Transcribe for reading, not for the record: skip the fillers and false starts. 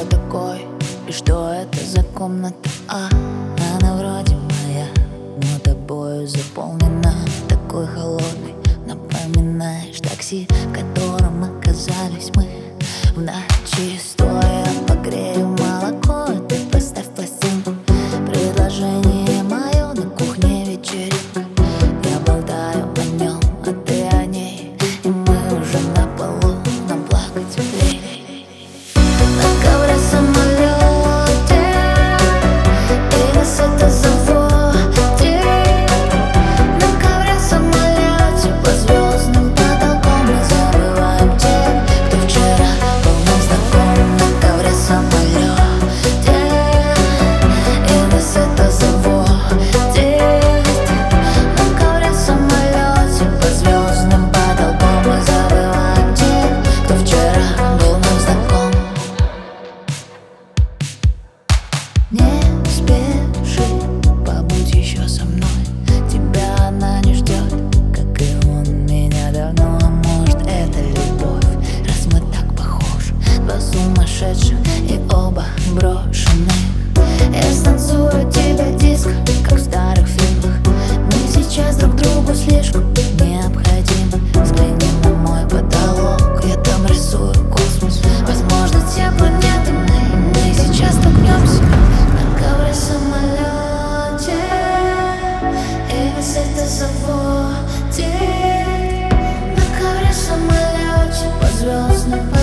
я такой и что это за комната? Она вроде моя, но тобою заполнена. Такой холодный, напоминаешь такси, в котором оказались мы в ночи. Стоя погрею молоко, ты поставь пластинку. Предложение мое на кухне вечеринка. Я болтаю о нем, а ты о ней, и мы уже на полу, нам плакать теплее. На ковре самолете, и нас это заводит. На ковре самолете, по звездным потолкам мы забываем тех, кто вчера был нам знаком. На ковре самолете, и нас это заводит. На ковре самолете, по звездным потолкам мы забываем тех, кто вчера был нам знаком. Не спеши, побудь еще со мной. Тебя она не ждет, как и он меня давно. А может, это любовь, раз мы так похожи. Два сумасшедших и оба брошенных. Я станцую тебя диско, как в старых фильмах. Мы сейчас друг другу слишком необходимы. Взгляни на мой потолок, я там рисую космос. Возможно, те планеты мы сейчас столкнемся. На ковре самолете, и нас это заводит. На ковре самолете, по звездным